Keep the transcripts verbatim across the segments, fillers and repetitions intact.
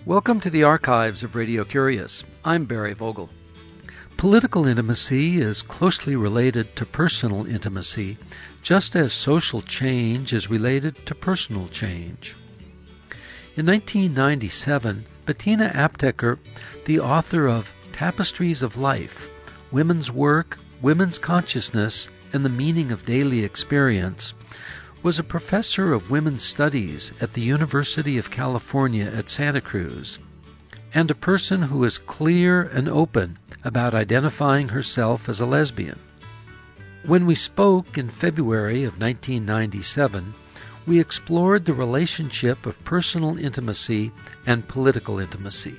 Welcome to the archives of Radio Curious. I'm Barry Vogel. Political intimacy is closely related to personal intimacy, just as social change is related to personal change. In nineteen ninety-seven, Bettina Apteker, the author of Tapestries of Life, Women's Work, Women's Consciousness, and the Meaning of Daily Experience, was a professor of women's studies at the University of California at Santa Cruz, and a person who is clear and open about identifying herself as a lesbian. When we spoke in February of nineteen ninety-seven, we explored the relationship of personal intimacy and political intimacy.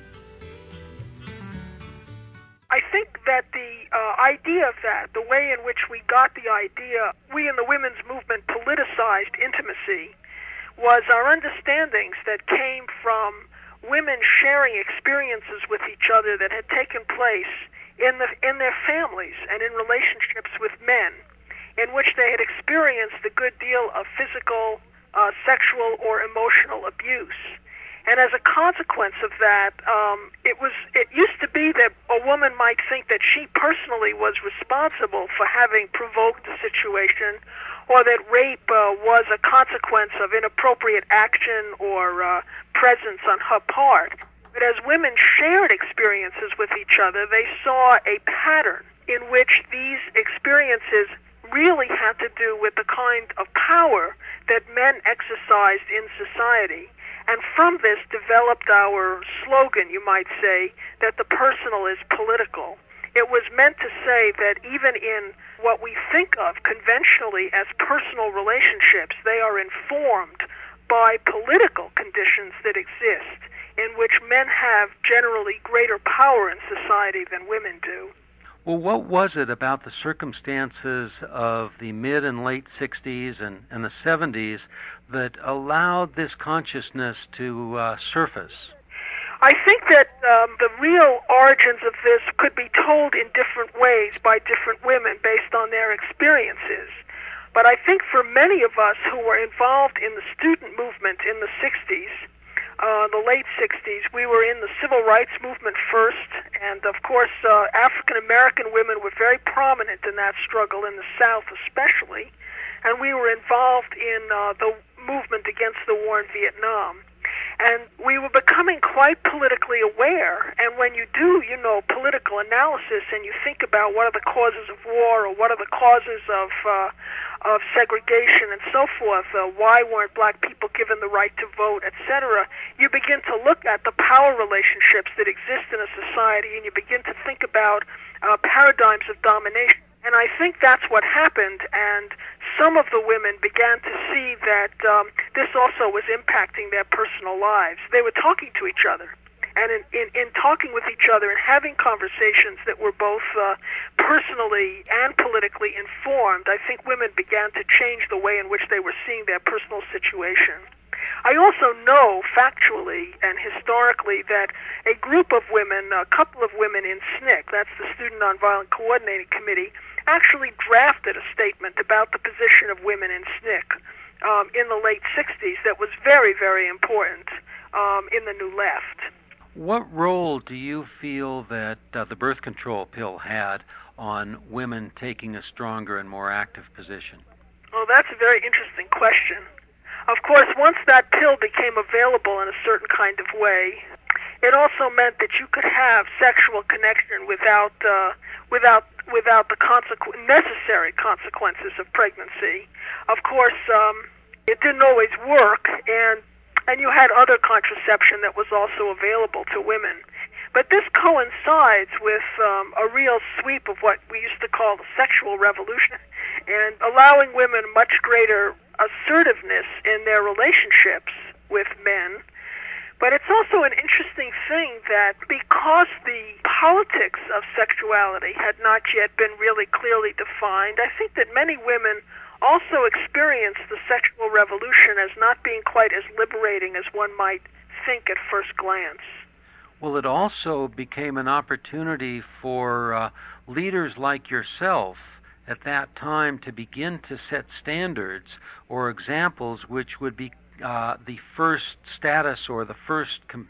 I think that the uh, idea of that, the way in which we got the idea, we in the women's movement politicized intimacy, was our understandings that came from women sharing experiences with each other that had taken place in the in their families and in relationships with men, in which they had experienced a good deal of physical, uh, sexual, or emotional abuse. And as a consequence of that, um, it was it used to be that a woman might think that she personally was responsible for having provoked the situation, or that rape uh, was a consequence of inappropriate action or uh, presence on her part. But as women shared experiences with each other, they saw a pattern in which these experiences really had to do with the kind of power that men exercised in society. And from this developed our slogan, you might say, that the personal is political. It was meant to say that even in what we think of conventionally as personal relationships, they are informed by political conditions that exist, in which men have generally greater power in society than women do. Well, what was it about the circumstances of the mid and late sixties and, and the seventies that allowed this consciousness to uh, surface? I think that um, the real origins of this could be told in different ways by different women based on their experiences. But I think for many of us who were involved in the student movement in the sixties, Uh, the late sixties, we were in the civil rights movement first, and of course uh, African American women were very prominent in that struggle, in the South especially, and we were involved in uh, the movement against the war in Vietnam. And we were becoming quite politically aware, and when you do, you know, political analysis and you think about what are the causes of war or what are the causes of uh, of segregation and so forth, uh, why weren't black people given the right to vote, et cetera, you begin to look at the power relationships that exist in a society, and you begin to think about uh, paradigms of domination. And I think that's what happened, and some of the women began to see that um, this also was impacting their personal lives. They were talking to each other, and in, in, in talking with each other and having conversations that were both uh, personally and politically informed, I think women began to change the way in which they were seeing their personal situation. I also know factually and historically that a group of women, a couple of women in S N C C, that's the Student Nonviolent Coordinating Committee, actually drafted a statement about the position of women in S N C C um, in the late sixties that was very, very important um, in the New Left. What role do you feel that uh, the birth control pill had on women taking a stronger and more active position? Well, that's a very interesting question. Of course, once that pill became available in a certain kind of way, it also meant that you could have sexual connection without uh, without without the consequ- necessary consequences of pregnancy. Of course, um, it didn't always work, and and you had other contraception that was also available to women. But this coincides with um, a real sweep of what we used to call the sexual revolution, and allowing women much greater assertiveness in their relationships with men. But it's also an interesting thing that because the politics of sexuality had not yet been really clearly defined, I think that many women also experienced the sexual revolution as not being quite as liberating as one might think at first glance. Well, it also became an opportunity for uh, leaders like yourself at that time to begin to set standards or examples which would be uh, the first status or the first com-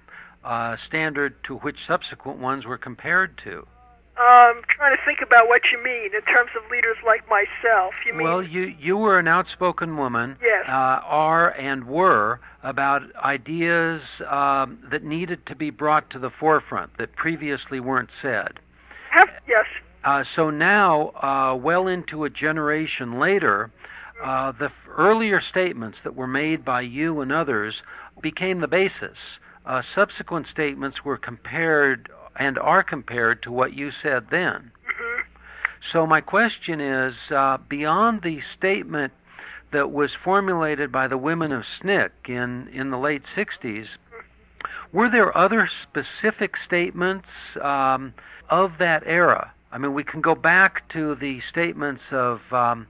uh, standard to which subsequent ones were compared to. Um, trying to think about what you mean in terms of leaders like myself. You mean? Well, you you were an outspoken woman. Yes. Uh, are and were about ideas um, that needed to be brought to the forefront that previously weren't said. Have, yes. Uh, so now, uh, well into a generation later, uh, the f- earlier statements that were made by you and others became the basis. Uh, subsequent statements were compared and are compared to what you said then. Mm-hmm. So my question is, uh, beyond the statement that was formulated by the women of S N C C in, in the late sixties, were there other specific statements um, of that era? I mean, we can go back to the statements of um,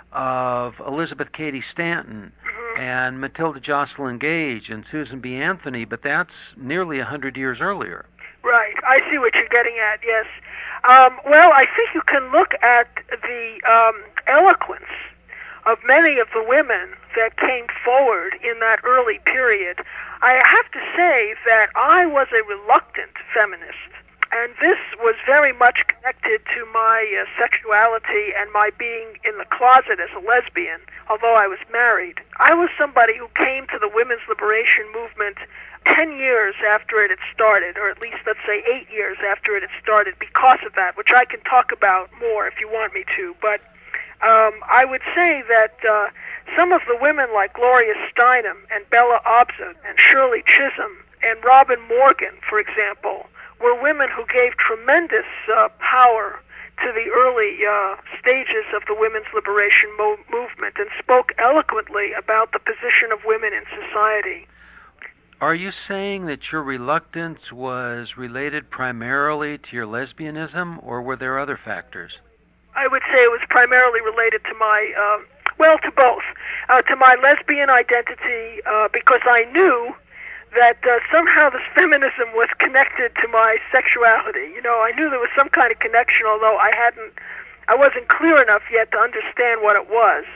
of Elizabeth Cady Stanton Mm-hmm. and Matilda Jocelyn Gage and Susan B. Anthony, but that's nearly a hundred years earlier. Right. I see what you're getting at, yes. Um, well, I think you can look at the um, eloquence of many of the women that came forward in that early period. I have to say that I was a reluctant feminist, and this was very much connected to my uh, sexuality and my being in the closet as a lesbian, although I was married. I was somebody who came to the women's liberation movement ten years after it had started, or at least, let's say, eight years after it had started because of that, which I can talk about more if you want me to. But um, I would say that uh, some of the women like Gloria Steinem and Bella Abzug and Shirley Chisholm and Robin Morgan, for example, were women who gave tremendous uh, power to the early uh, stages of the women's liberation mo- movement and spoke eloquently about the position of women in society. Are you saying that your reluctance was related primarily to your lesbianism, or were there other factors? I would say it was primarily related to my, uh, well, to both. Uh, to my lesbian identity, uh, because I knew that uh, somehow this feminism was connected to my sexuality. You know, I knew there was some kind of connection, although I hadn't, I wasn't clear enough yet to understand what it was.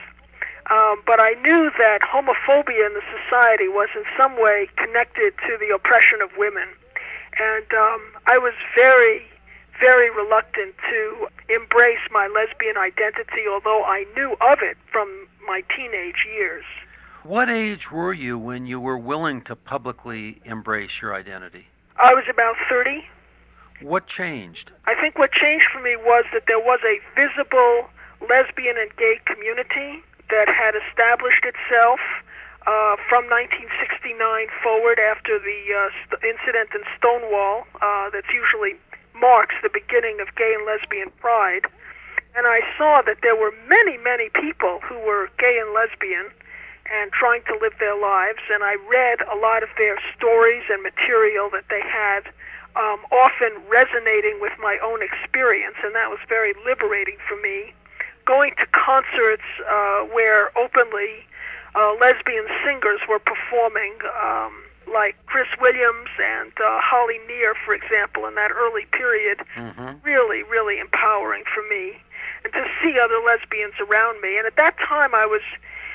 Um, but I knew that homophobia in the society was in some way connected to the oppression of women. And um, I was very, very reluctant to embrace my lesbian identity, although I knew of it from my teenage years. What age were you when you were willing to publicly embrace your identity? I was about thirty. What changed? I think what changed for me was that there was a visible lesbian and gay community that had established itself uh, from nineteen sixty-nine forward after the uh, st- incident in Stonewall uh, that's usually marks the beginning of gay and lesbian pride. And I saw that there were many, many people who were gay and lesbian and trying to live their lives, and I read a lot of their stories and material that they had, um, often resonating with my own experience, and that was very liberating for me. Going to concerts uh, where openly uh, lesbian singers were performing, um, like Chris Williams and uh, Holly Near, for example, in that early period, mm-hmm. really, really empowering for me. And to see other lesbians around me. And at that time I was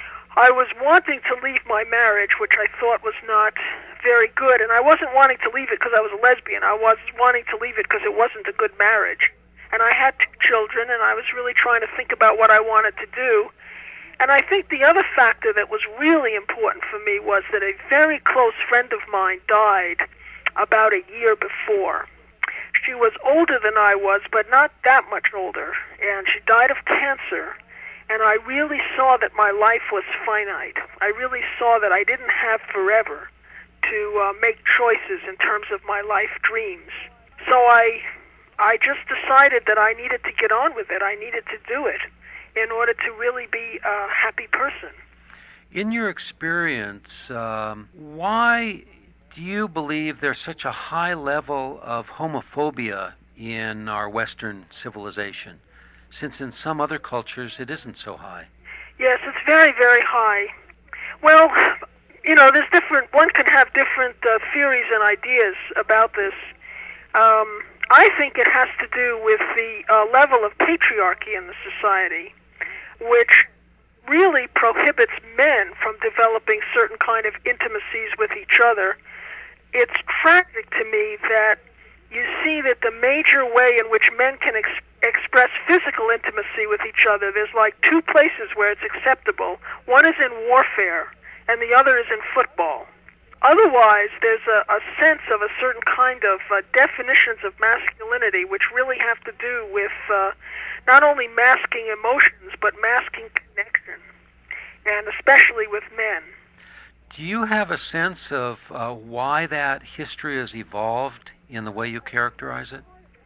I was wanting to leave my marriage, which I thought was not very good. And I wasn't wanting to leave it because I was a lesbian. I was wanting to leave it because it wasn't a good marriage. And I had two children, and I was really trying to think about what I wanted to do. And I think the other factor that was really important for me was that a very close friend of mine died about a year before. She was older than I was, but not that much older. And she died of cancer. And I really saw that my life was finite. I really saw that I didn't have forever to uh, make choices in terms of my life dreams. So I I just decided that I needed to get on with it. I needed to do it in order to really be a happy person. In your experience, um, why do you believe there's such a high level of homophobia in our Western civilization, since in some other cultures it isn't so high? Yes, it's very, very high. Well, you know, there's different, one can have different uh, theories and ideas about this. Um, I think it has to do with the uh, level of patriarchy in the society, which really prohibits men from developing certain kind of intimacies with each other. it's tragic to me that you see that the major way in which men can ex- express physical intimacy with each other, there's like two places where it's acceptable. One is in warfare, and the other is in football. Otherwise, there's a, a sense of a certain kind of uh, definitions of masculinity which really have to do with uh, not only masking emotions, but masking connection, and especially with men. Do you have a sense of uh, why that history has evolved in the way you characterize it?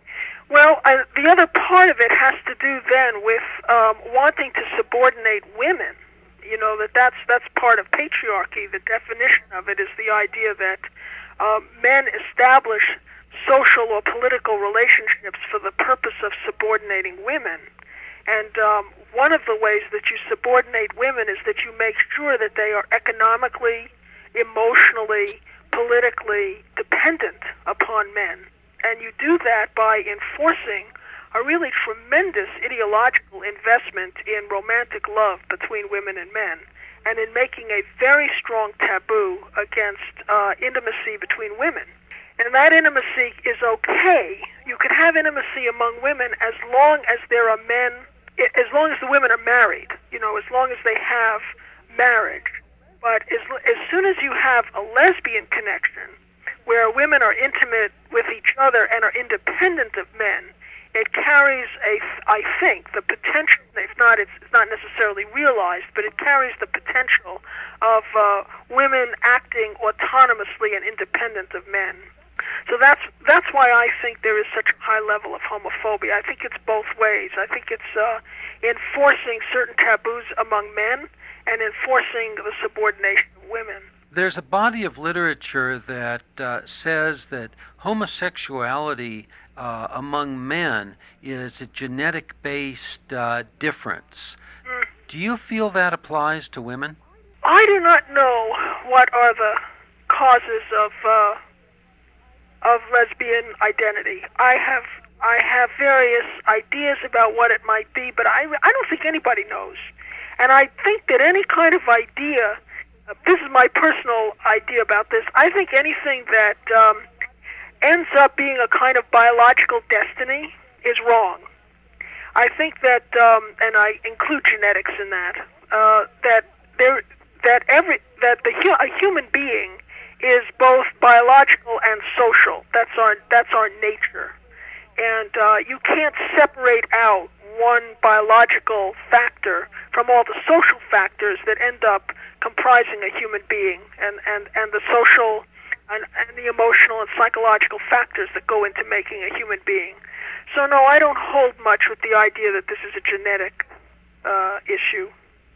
Well, uh, the other part of it has to do then with um, wanting to subordinate women. You know, that that's, that's part of patriarchy. The definition of it is the idea that um, men establish social or political relationships for the purpose of subordinating women. And um, one of the ways that you subordinate women is that you make sure that they are economically, emotionally, politically dependent upon men. And you do that by enforcing a really tremendous ideological investment in romantic love between women and men, and in making a very strong taboo against uh, intimacy between women. And that intimacy is okay. You can have intimacy among women as long as there are men, as long as the women are married, you know, as long as they have marriage. But as, as soon as you have a lesbian connection, where women are intimate with each other and are independent of men, it carries a, I think, the potential, if not, it's, it's not necessarily realized, but it carries the potential of uh, women acting autonomously and independent of men. So that's that's why I think there is such a high level of homophobia. I think it's both ways. I think it's uh, enforcing certain taboos among men and enforcing the subordination of women. There's a body of literature that uh, says that homosexuality uh, among men is a genetic-based uh, difference. Mm. Do you feel that applies to women? I do not know what are the causes of uh, of lesbian identity. I have I have various ideas about what it might be, but I, I don't think anybody knows. And I think that any kind of idea, uh, this is my personal idea about this, I think anything that um, ends up being a kind of biological destiny is wrong. I think that, um, and I include genetics in that, uh, that there that every that the a human being is both biological and social. That's our that's our nature, and uh, you can't separate out one biological factor from all the social factors that end up comprising a human being, and and, and the social and, and the emotional and psychological factors that go into making a human being. So no, I don't hold much with the idea that this is a genetic uh, issue.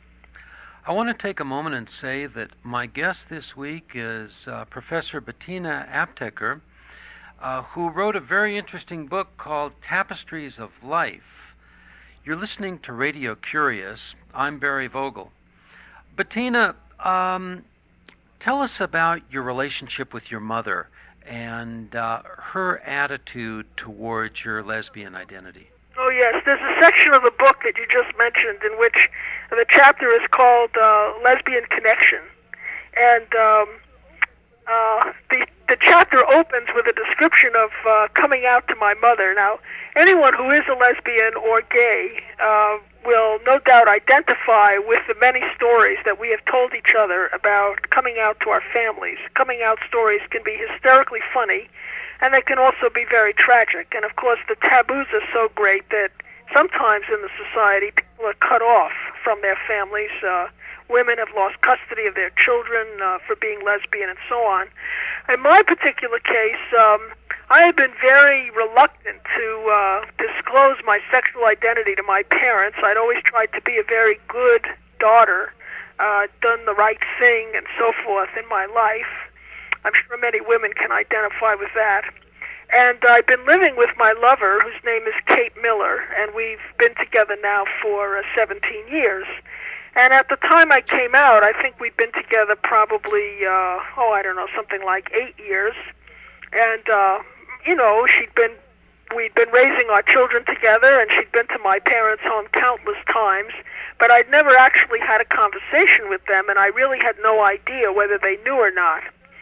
I want to take a moment and say that my guest this week is uh, Professor Bettina Apteker, uh, who wrote a very interesting book called Tapestries of Life. You're listening to Radio Curious. I'm Barry Vogel. Bettina, um, tell us about your relationship with your mother and uh, her attitude towards your lesbian identity. Oh, yes. There's a section of the book that you just mentioned in which the chapter is called uh, Lesbian Connection. And um, uh, the, the chapter opens with a description of uh, coming out to my mother. Now, anyone who is a lesbian or gay uh, will no doubt identify with the many stories that we have told each other about coming out to our families. Coming out stories can be hysterically funny, and they can also be very tragic. And of course, the taboos are so great that sometimes in the society, people are cut off from their families. Uh, women have lost custody of their children uh, for being lesbian and so on. In my particular case, um, I have been very reluctant to uh, disclose my sexual identity to my parents. I'd always tried to be a very good daughter, uh, done the right thing and so forth in my life. I'm sure many women can identify with that. And I've been living with my lover, whose name is Kate Miller, and we've been together now for uh, seventeen years. And at the time I came out, I think we'd been together probably, uh, oh, I don't know, something like eight years. And, uh, you know, she'd been, we'd been raising our children together, and she'd been to my parents' home countless times. But I'd never actually had a conversation with them, and I really had no idea whether they knew or not.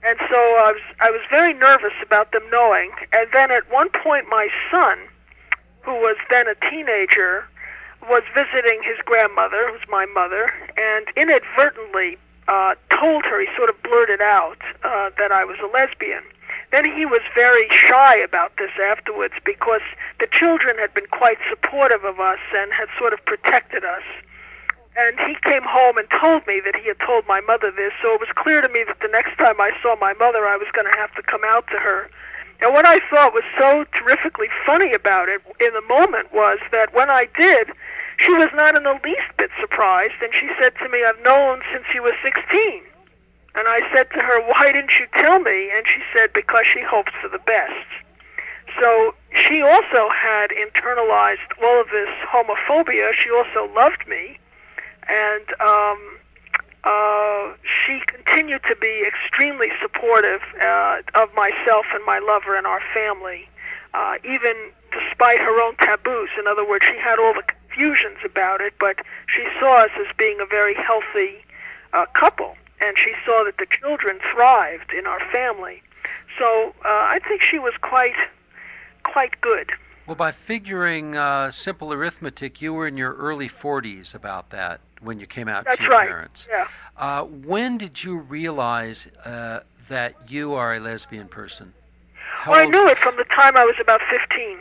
And so I was I was very nervous about them knowing. And then at one point, my son, who was then a teenager, was visiting his grandmother, who's my mother, and inadvertently uh, told her, he sort of blurted out uh, that I was a lesbian. Then he was very shy about this afterwards because the children had been quite supportive of us and had sort of protected us. And he came home and told me that he had told my mother this, so it was clear to me that the next time I saw my mother, I was going to have to come out to her. And what I thought was so terrifically funny about it in the moment was that when I did, she was not in the least bit surprised, and she said to me, "I've known since you were sixteen." And I said to her, "Why didn't you tell me?" And she said, "Because she hopes for the best." So she also had internalized all of this homophobia. She also loved me. And um, uh, she continued to be extremely supportive uh, of myself and my lover and our family, uh, even despite her own taboos. In other words, she had all the confusions about it, but she saw us as being a very healthy uh, couple, and she saw that the children thrived in our family. So uh, I think she was quite, quite good. Well, by figuring uh, simple arithmetic, you were in your early forties about that when you came out That's to your right. parents. Yeah. Uh, when did you realize uh, that you are a lesbian person? How Well, I old- knew it from the time I was about fifteen.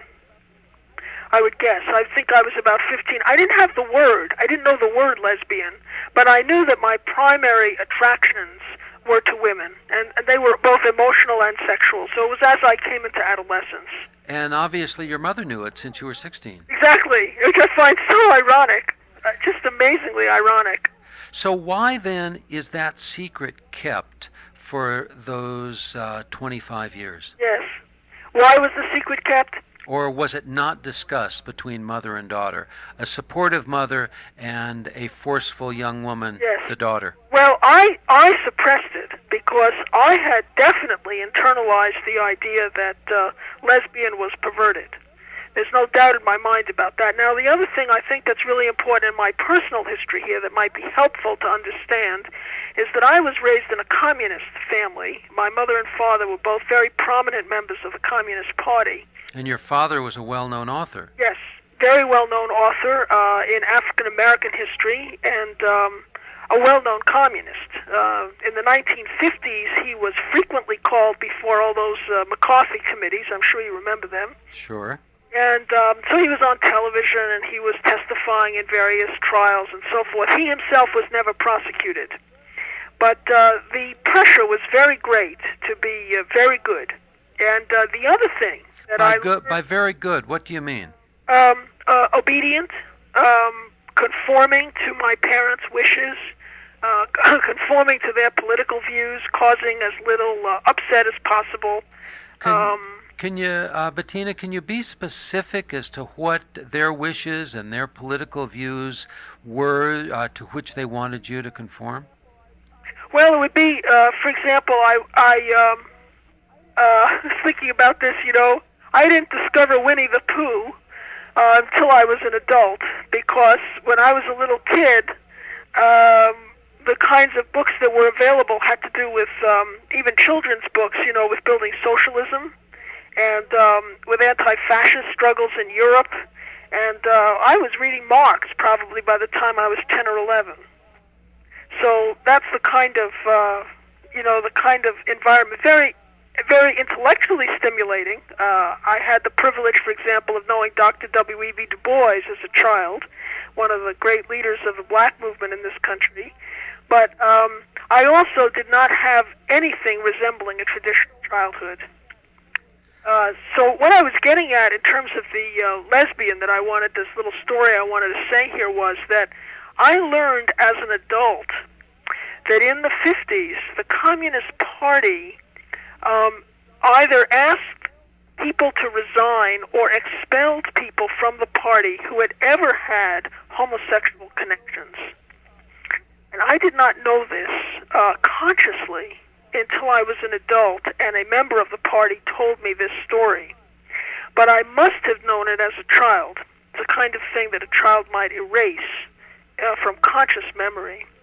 I would guess. I think I was about fifteen. I didn't have the word. I didn't know the word lesbian, but I knew that my primary attractions were to women, and, and they were both emotional and sexual. So it was as I came into adolescence. And obviously your mother knew it since you were sixteen. Exactly, which I find so ironic, uh, just amazingly ironic. So why then is that secret kept for those uh, twenty-five years? Yes. Why was the secret kept? Or was it not discussed between mother and daughter? A supportive mother and a forceful young woman, Yes. the daughter. Well, I, I suppressed it because I had definitely internalized the idea that uh, lesbian was perverted. There's no doubt in my mind about that. Now, the other thing I think that's really important in my personal history here that might be helpful to understand is that I was raised in a communist family. My mother and father were both very prominent members of the Communist Party. And your father was a well-known author. Yes, very well-known author uh, in African-American history and um, a well-known communist. Uh, in the nineteen fifties, he was frequently called before all those uh, McCarthy committees. I'm sure you remember them. Sure. And um, so he was on television and he was testifying in various trials and so forth. He himself was never prosecuted. But uh, the pressure was very great to be uh, very good. And uh, the other thing that By I... good, by very good, what do you mean? Um, uh, obedient, um, conforming to my parents' wishes, uh, conforming to their political views, causing as little uh, upset as possible. Can, Um, can you, uh, Bettina, can you be specific as to what their wishes and their political views were uh, to which they wanted you to conform? Well, it would be, uh, for example, I, I um, uh, was thinking about this, you know, I didn't discover Winnie the Pooh uh, until I was an adult, because when I was a little kid, um, the kinds of books that were available had to do with um, even children's books, you know, with building socialism and um, with anti-fascist struggles in Europe. And uh, I was reading Marx probably by the time I was ten or eleven. So that's the kind of, uh, you know, the kind of environment, very, very intellectually stimulating. Uh, I had the privilege, for example, of knowing Doctor W E B Du Bois as a child, one of the great leaders of the black movement in this country. But um, I also did not have anything resembling a traditional childhood. Uh, so what I was getting at in terms of the uh, lesbian that I wanted, this little story I wanted to say here, was that I learned as an adult that in the fifties, the Communist Party um, either asked people to resign or expelled people from the party who had ever had homosexual connections. And I did not know this uh, consciously until I was an adult and a member of the party told me this story. But I must have known it as a child. It's the kind of thing that a child might erase uh, from conscious memory.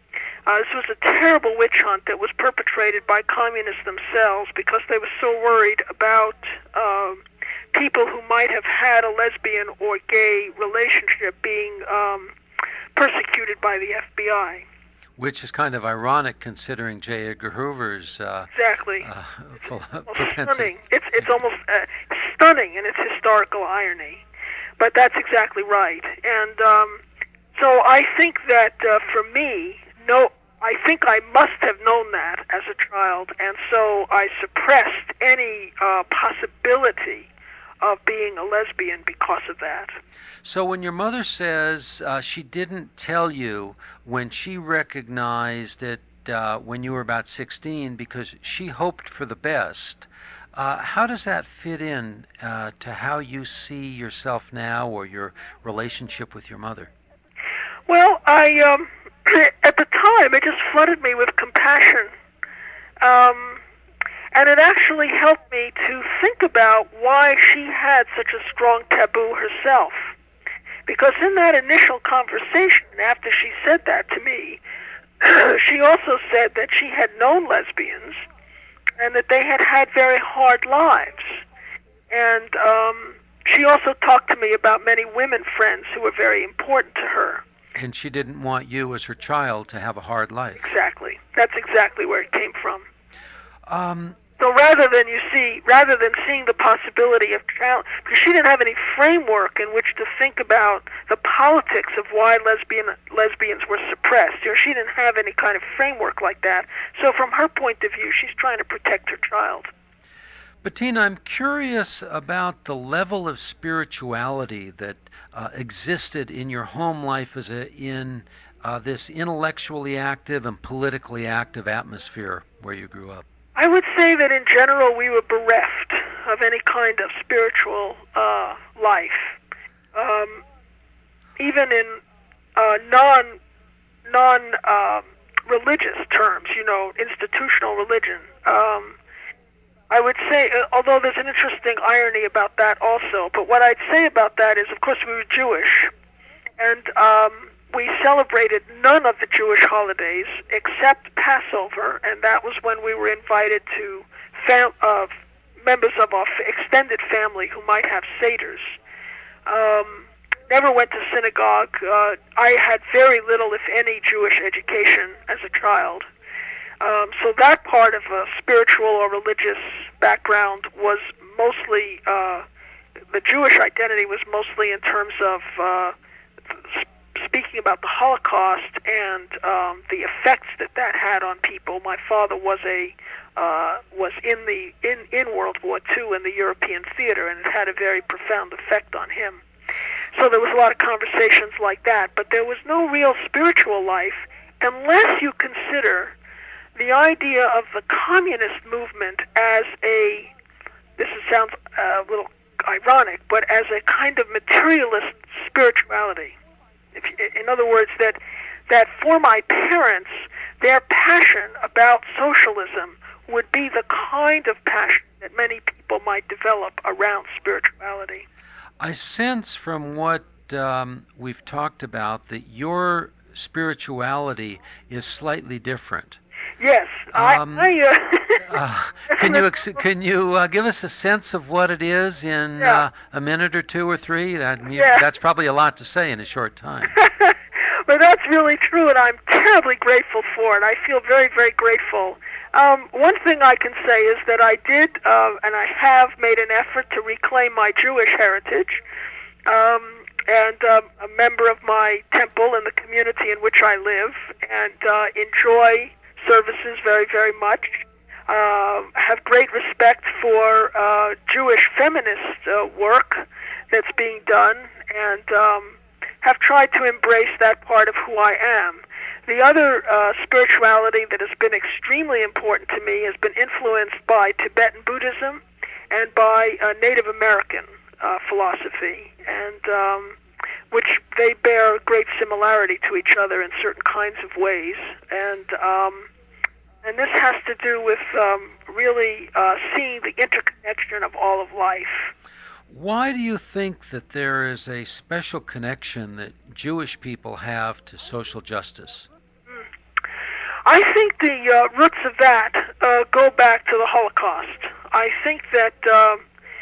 Uh, this was a terrible witch hunt that was perpetrated by communists themselves because they were so worried about um, people who might have had a lesbian or gay relationship being um, persecuted by the F B I. Which is kind of ironic considering J. Edgar Hoover's uh, exactly. uh, It's stunning. It's it's almost uh, stunning in its historical irony, but that's exactly right. And um, so I think that uh, for me, no, I think I must have known that as a child, and so I suppressed any uh, possibility of being a lesbian because of that. So when your mother says uh, she didn't tell you when she recognized it uh, when you were about sixteen because she hoped for the best, uh, how does that fit in uh, to how you see yourself now or your relationship with your mother? Well, I um, at the time it just flooded me with compassion. Um, And it actually helped me to think about why she had such a strong taboo herself. Because in that initial conversation, after she said that to me, she also said that she had known lesbians and that they had had very hard lives. And um, she also talked to me about many women friends who were very important to her. And she didn't want you as her child to have a hard life. Exactly. That's exactly where it came from. Um, So rather than you see, rather than seeing the possibility of child, because she didn't have any framework in which to think about the politics of why lesbian lesbians were suppressed. You know, she didn't have any kind of framework like that. So from her point of view, she's trying to protect her child. Bettina, I'm curious about the level of spirituality that uh, existed in your home life as a, in uh, this intellectually active and politically active atmosphere where you grew up. I would say that in general we were bereft of any kind of spiritual uh, life, um, even in uh, non non uh, religious terms. You know, institutional religion. Um, I would say, uh, although there's an interesting irony about that also, but what I'd say about that is, of course, we were Jewish, and um, we celebrated none of the Jewish holidays except Passover, and that was when we were invited to fam- uh, members of our f- extended family who might have seders. Um, never went to synagogue. Uh, I had very little, if any, Jewish education as a child. Um, so that part of a spiritual or religious background was mostly, uh, the Jewish identity was mostly in terms of uh, speaking about the Holocaust and um, the effects that that had on people. My father was a uh, was in the in, in World War Two in the European theater, and it had a very profound effect on him. So there was a lot of conversations like that, but there was no real spiritual life unless you consider the idea of the communist movement as a, this is, sounds a little ironic, but as a kind of materialist spirituality. If, in other words, that that for my parents, their passion about socialism would be the kind of passion that many people might develop around spirituality. I sense from what um, we've talked about that your spirituality is slightly different. Yes, um, I. I uh, uh, can you ex- can you uh, give us a sense of what it is in yeah. uh, a minute or two or three? That yeah. That's probably a lot to say in a short time. Well, that's really true, and I'm terribly grateful for it. I feel very, very grateful. Um, one thing I can say is that I did, uh, and I have made an effort to reclaim my Jewish heritage. Um, and um, a member of my temple in the community in which I live, and uh, enjoy services very, very much. Uh, have great respect for uh, Jewish feminist uh, work that's being done, and um, have tried to embrace that part of who I am. The other uh, spirituality that has been extremely important to me has been influenced by Tibetan Buddhism and by uh, Native American uh, philosophy, and um, which they bear great similarity to each other in certain kinds of ways. And um, and this has to do with um, really uh, seeing the interconnection of all of life. Why do you think that there is a special connection that Jewish people have to social justice? I think the uh, roots of that uh, go back to the Holocaust. I think that uh,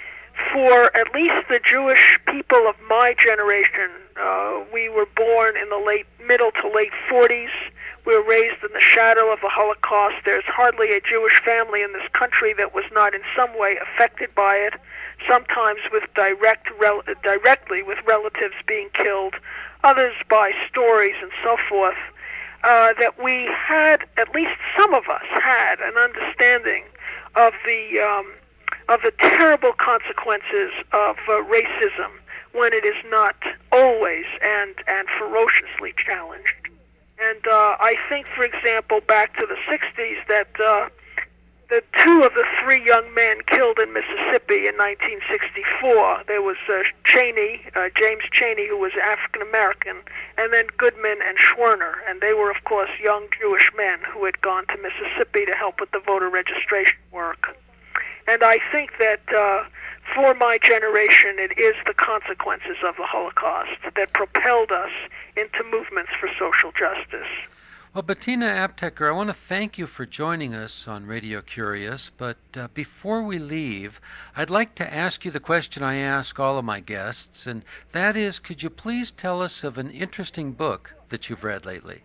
for at least the Jewish people of my generation, uh, we were born in the late, middle to late forties. We were raised in the shadow of the Holocaust. There's hardly a Jewish family in this country that was not in some way affected by it, sometimes with direct, rel- directly with relatives being killed, others by stories and so forth. Uh, that we had, at least some of us had, an understanding of the um, of the terrible consequences of uh, racism when it is not always and and ferociously challenged. And uh, I think, for example, back to the sixties, that uh, the two of the three young men killed in Mississippi in nineteen sixty-four, there was uh, Cheney, uh, James Cheney, who was African American, and then Goodman and Schwerner, and they were, of course, young Jewish men who had gone to Mississippi to help with the voter registration work. And I think that uh, for my generation, it is the consequences of the Holocaust that propelled us into movements for social justice. Well, Bettina Apteker, I want to thank you for joining us on Radio Curious, but uh, before we leave, I'd like to ask you the question I ask all of my guests, and that is, could you please tell us of an interesting book that you've read lately?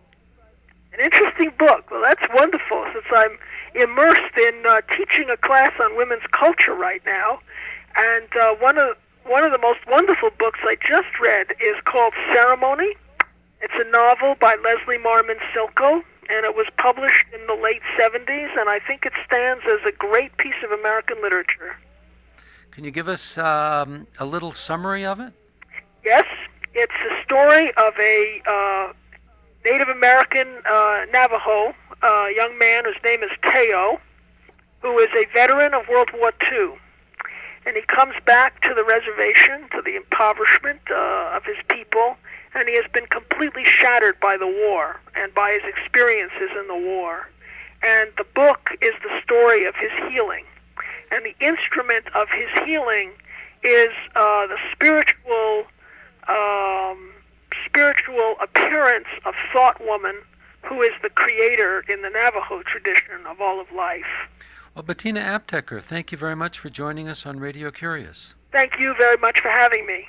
An interesting book? Well, that's wonderful, since I'm immersed in uh, teaching a class on women's culture right now, and uh, one of one of the most wonderful books I just read is called Ceremony. It's a novel by Leslie Marmon Silko, and it was published in the late seventies, and I think it stands as a great piece of American literature. Can you give us um, a little summary of it? Yes. It's a story of a uh, Native American uh, Navajo uh, young man whose name is Teo, who is a veteran of World War Two. And he comes back to the reservation, to the impoverishment uh, of his people, and he has been completely shattered by the war and by his experiences in the war. And the book is the story of his healing. And the instrument of his healing is uh, the spiritual um, spiritual appearance of Thought Woman, who is the creator in the Navajo tradition of all of life. Well, Bettina Apteker, thank you very much for joining us on Radio Curious. Thank you very much for having me.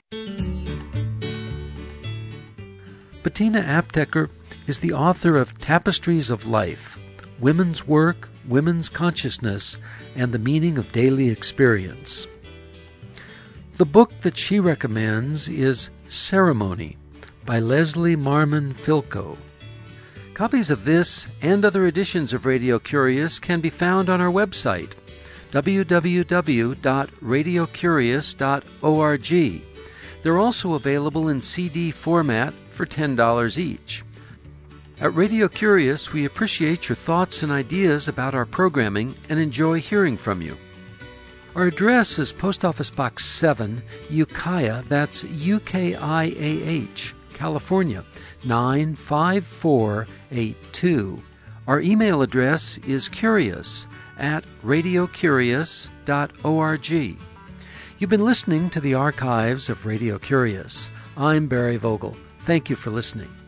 Bettina Apteker is the author of Tapestries of Life, Women's Work, Women's Consciousness, and the Meaning of Daily Experience. The book that she recommends is Ceremony by Leslie Marmon Silko. Copies of this and other editions of Radio Curious can be found on our website, w w w dot radio curious dot org. They're also available in C D format for ten dollars each. At Radio Curious, we appreciate your thoughts and ideas about our programming and enjoy hearing from you. Our address is Post Office Box seven, Ukiah, that's U K I A H, California, nine five four eight two. Our email address is curious at radio curious dot org. You've been listening to the archives of Radio Curious. I'm Barry Vogel. Thank you for listening.